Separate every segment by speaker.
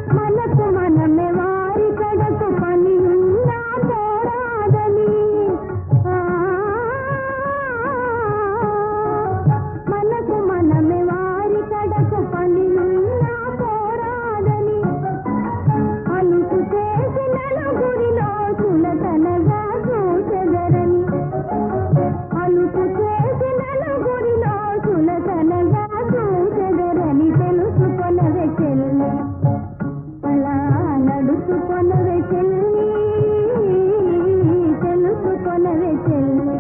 Speaker 1: మనకు మనమే వారి కడకు పని ఉన్నా పోరాదని మనకు మనమే వారి కడకు పని ఉన్నా పోరాదని అలుపు చేసిన నలుగురిలో చులకనగా చూచెదరని అలుపు చేసిన నలుగురిలో చులకనగా చూచెదరని తెలుసుకొనవే చెల్లి అలా నడుచుకొనవే చెల్లి తెలుసుకొనవే చెల్లి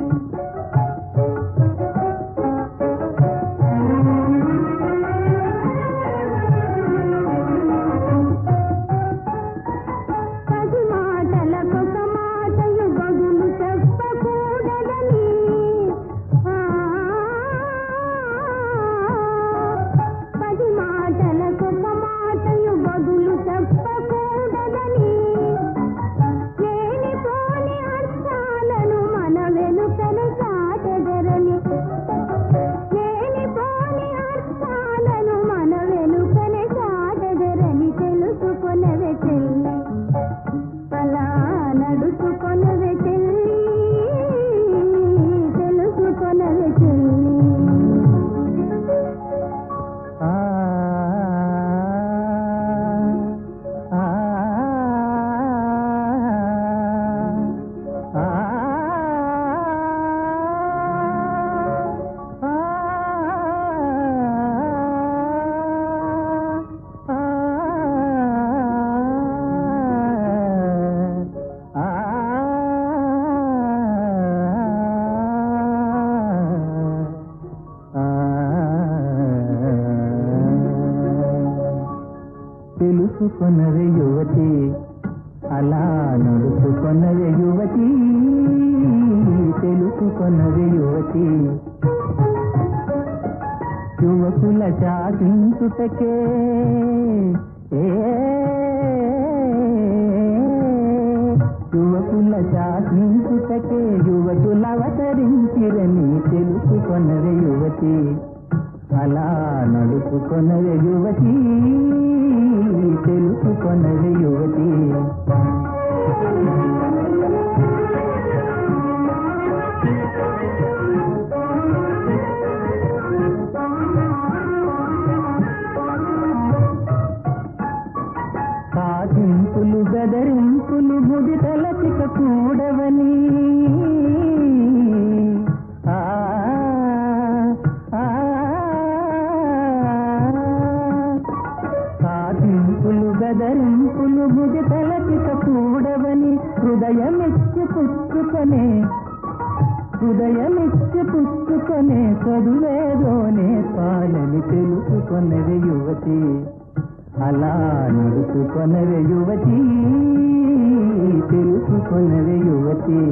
Speaker 1: పది మాటలకొక మాటయు బదులు చెప్పకూడదని పది మాటలకొక మాటయు బదులు చెప్పకూడదని లేనిపోని అర్థాలను మన వెనుకనే చాటెదరని లేనిపోని అర్థాలను మన వెనుకనే చాటెదరని తెలుసుకొనవే చెల్లి అలా నడుచుకొనవే చెల్లి తెలుసుకొనవే చెల్లి
Speaker 2: తెలుసుకొనవే యువతి అలా నడుచుకొనవే యువతి తెలుసుకొనవే యువతి యువకుల శాసించుటకే యువకుల శాసించుటకే యువకుల అవతరించిరని తెలుసుకొనవే యువతి అలా నడుచుకొనవే యువతి తెలుసుకొనవే యువతి సాధింపులు బెదరింపులు ముదితలచిక కూడవని సాధింపులు బెదరింపులు ముదితలచిక కూడవని హృదయమిచ్చి పుచ్చుకొనే చదువేదోనే పాలని తెలుసుకొనవే యువతి అలా నడుచుకొనవే యువతి తెలుసుకొనవే యువతి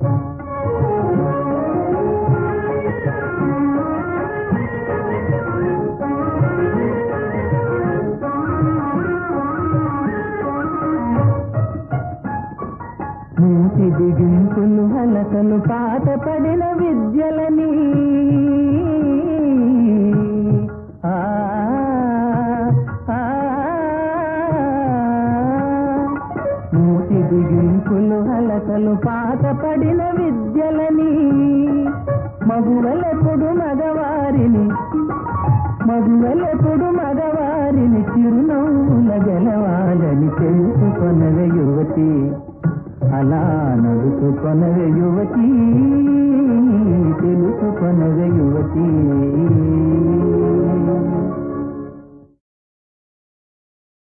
Speaker 2: మూతి బిగింపులు హలకలు పాట పడిన విద్యలని మూతి బిగింపులు హలకలు పాట పడిన విద్యలని మగువలెప్పుడు మగవారిని చిరునవ్వుల గెలవాలని తెలుసుకొనవే యువతి అలా నడుచుకొనవే యువతి తెలుసుకొనవే యువతి